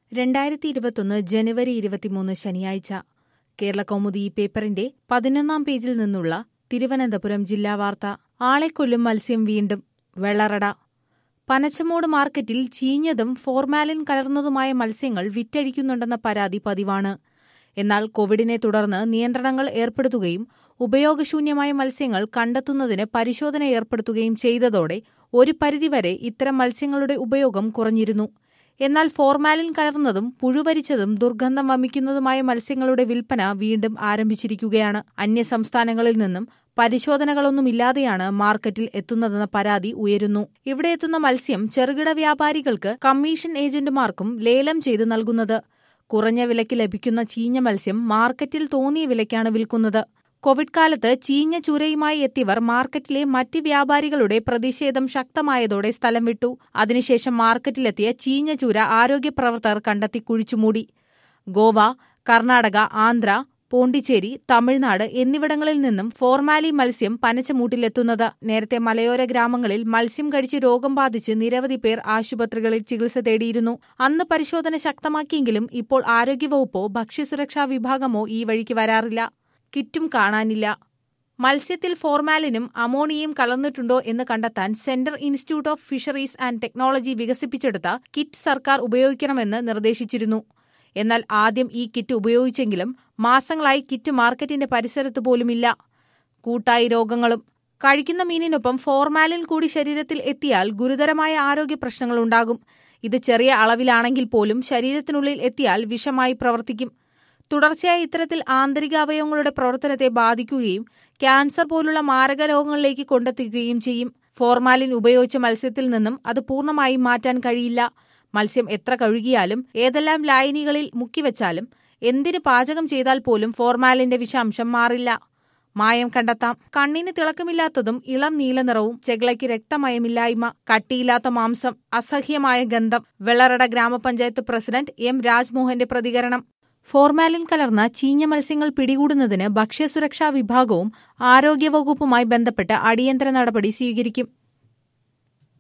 2021 ജനുവരി 23 ശനിയാഴ്ച കേരളകൗമുദി പേപ്പറിന്റെ 11-ാം പേജിൽ നിന്നുള്ള തിരുവനന്തപുരം ജില്ലാ വാർത്ത. ആളെക്കൊല്ലും മത്സ്യം വീണ്ടും വെള്ളറട. പനച്ചമൂട് മാർക്കറ്റിൽ ചീഞ്ഞതും ഫോർമാലിൻ കലർന്നതുമായ മത്സ്യങ്ങൾ വിറ്റഴിക്കുന്നുണ്ടെന്ന പരാതി പതിവാണ്. എന്നാൽ കോവിഡിനെ തുടർന്ന് നിയന്ത്രണങ്ങൾ ഏർപ്പെടുത്തുകയും ഉപയോഗശൂന്യമായ മത്സ്യങ്ങൾ കണ്ടെത്തുന്നതിന് പരിശോധന ഏർപ്പെടുത്തുകയും ചെയ്തതോടെ ഒരു പരിധിവരെ ഇത്തരം മത്സ്യങ്ങളുടെ ഉപയോഗം കുറഞ്ഞിരുന്നു. എന്നാൽ ഫോർമാലിൻ കലർന്നതും പുഴുവരിച്ചതും ദുർഗന്ധം വമിക്കുന്നതുമായ മത്സ്യങ്ങളുടെ വിൽപ്പന വീണ്ടും ആരംഭിച്ചിരിക്കുകയാണ്. അന്യസംസ്ഥാനങ്ങളിൽ നിന്നും പരിശോധനകളൊന്നുമില്ലാതെയാണ് മാർക്കറ്റിൽ എത്തുന്നതെന്ന പരാതി ഉയരുന്നു. ഇവിടെ എത്തുന്ന മത്സ്യം ചെറുകിട വ്യാപാരികൾക്ക് കമ്മീഷൻ ഏജന്റുമാർക്കും ലേലം ചെയ്ത് നൽകുന്നത്. കുറഞ്ഞ വിലയ്ക്ക് ലഭിക്കുന്ന ചീഞ്ഞ മത്സ്യം മാർക്കറ്റിൽ തോന്നിയ വിലയ്ക്കാണ് വിൽക്കുന്നത്. കോവിഡ് കാലത്ത് ചീഞ്ഞ ചൂരയുമായി എത്തിയവർ മാർക്കറ്റിലെ മറ്റ് വ്യാപാരികളുടെ പ്രതിഷേധം ശക്തമായതോടെ സ്ഥലം വിട്ടു. അതിനുശേഷം മാർക്കറ്റിലെത്തിയ ചീഞ്ഞ ചൂര ആരോഗ്യപ്രവർത്തകർ കണ്ടെത്തി കുഴിച്ചുമൂടി. ഗോവ, കർണാടക, ആന്ധ്ര, പോണ്ടിച്ചേരി, തമിഴ്നാട് എന്നിവിടങ്ങളിൽ നിന്നും ഫോർമാലി മത്സ്യം പനച്ചമൂട്ടിലെത്തുന്നത്. നേരത്തെ മലയോര ഗ്രാമങ്ങളിൽ മത്സ്യം കഴിച്ച് രോഗം ബാധിച്ച് നിരവധി പേർ ആശുപത്രികളിൽ ചികിത്സ തേടിയിരുന്നു. അന്ന് പരിശോധന ശക്തമാക്കിയെങ്കിലും ഇപ്പോൾ ആരോഗ്യവകുപ്പോ ഭക്ഷ്യസുരക്ഷാ വിഭാഗമോ ഈ വഴിക്ക് വരാറില്ല. കിറ്റും കാണാനില്ല. മത്സ്യത്തിൽ ഫോർമാലിനും അമോണിയയും കലർന്നിട്ടുണ്ടോ എന്ന് കണ്ടെത്താൻ centre institute of fisheries and technology വികസിപ്പിച്ചെടുത്ത കിറ്റ് സർക്കാർ ഉപയോഗിക്കണമെന്ന് നിർദ്ദേശിച്ചിരുന്നു. എന്നാൽ ആദ്യം ഈ കിറ്റ് ഉപയോഗിച്ചെങ്കിലും മാസങ്ങളായി കിറ്റ് മാർക്കറ്റിന്റെ പരിസരത്ത് പോലുമില്ല. കൂട്ടായി രോഗങ്ങളും. കഴിക്കുന്ന മീനിനൊപ്പം ഫോർമാലിൻ കൂടി ശരീരത്തിൽ എത്തിയാൽ ഗുരുതരമായ ആരോഗ്യ പ്രശ്നങ്ങളുണ്ടാകും. ഇത് ചെറിയ അളവിലാണെങ്കിൽ പോലും ശരീരത്തിനുള്ളിൽ എത്തിയാൽ വിഷമായി പ്രവർത്തിക്കും. തുടർച്ചയായി ഇത്തരത്തിൽ ആന്തരിക അവയവങ്ങളുടെ പ്രവർത്തനത്തെ ബാധിക്കുകയും ക്യാൻസർ പോലുള്ള മാരക രോഗങ്ങളിലേക്ക് കൊണ്ടെത്തിക്കുകയും ചെയ്യും. ഫോർമാലിൻ ഉപയോഗിച്ച മത്സ്യത്തിൽ നിന്നും അത് പൂർണ്ണമായും മാറ്റാൻ കഴിയില്ല. മത്സ്യം എത്ര കഴുകിയാലും ഏതെല്ലാം ലായനികളിൽ മുക്കിവെച്ചാലും എന്തിന് പാചകം ചെയ്താൽ പോലും ഫോർമാലിന്റെ വിഷാംശം മാറില്ല. മായം കണ്ടെത്താം. കണ്ണിന് തിളക്കമില്ലാത്തതും ഇളം നീലനിറവും, ചെകിളയ്ക്ക് രക്തമയമില്ലായ്മ, കട്ടിയില്ലാത്ത മാംസം, അസഹ്യമായ ഗന്ധം. വെള്ളറട ഗ്രാമപഞ്ചായത്ത് പ്രസിഡന്റ് എം രാജ്മോഹന്റെ പ്രതികരണം. ഫോർമാലിൻ കലർന്ന ചീഞ്ഞ മത്സ്യങ്ങൾ പിടികൂടുന്നതിന് ഭക്ഷ്യസുരക്ഷാ വിഭാഗവും ആരോഗ്യവകുപ്പുമായി ബന്ധപ്പെട്ട് അടിയന്തര നടപടി സ്വീകരിക്കും.